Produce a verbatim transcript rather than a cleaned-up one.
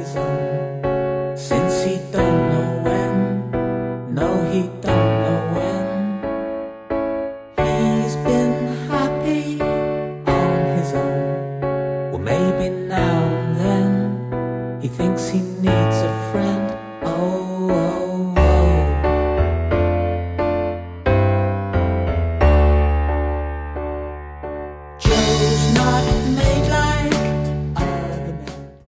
his own. Since he don't know when, no, he don't know when. He's been happy on his own. Well, maybe now and then he thinks he needs